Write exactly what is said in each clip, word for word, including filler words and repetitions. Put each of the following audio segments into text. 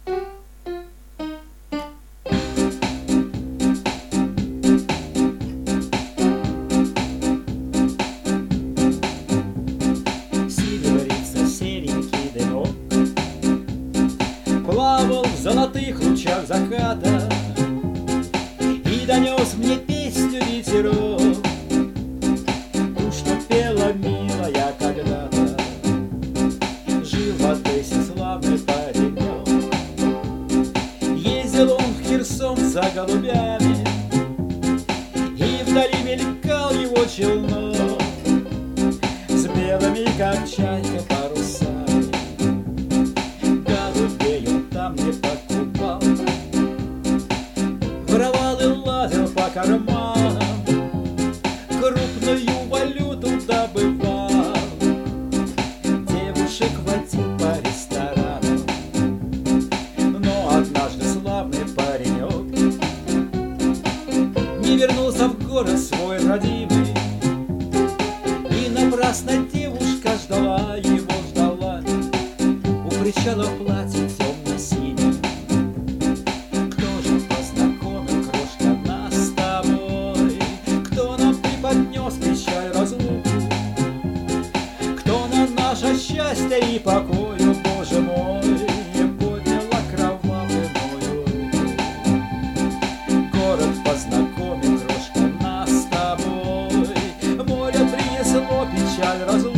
Сигарится серенький дымок, плавал в золотых лучах заката и донес мне песню ветерок, ту, что пела милая когда-то. Жил в Одессе славный паренек, ездил он в Херсон за голубями, и вдали мелькал его челнок с белыми, как чайка, парусами. Голубей он там не покупал, воровал и лазил по карманам, крупную валюту добывал, девушек водил по ресторанам. Но однажды славный паренек не вернулся в город свой родимый, и напрасно девушка ждала его, ждала у причала в платье темно-синем. Кто же познакомил, крошка, нас с тобой? Кто нам преподнес печаль разлуку? Кто на наше счастье и покою, Боже мой, поднял окровавленную руку? Город познакомил, крошка, нас с тобой, море принесло печаль разлуку,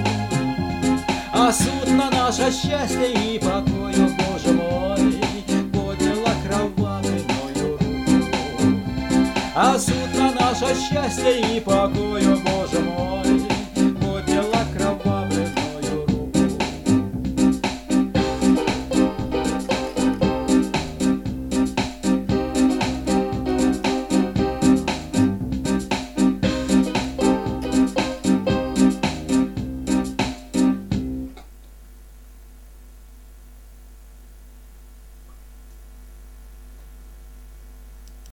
а суд на наше счастье и покою, Боже мой, поднял окровавленную руку. А суд на наше счастье и покою, Боже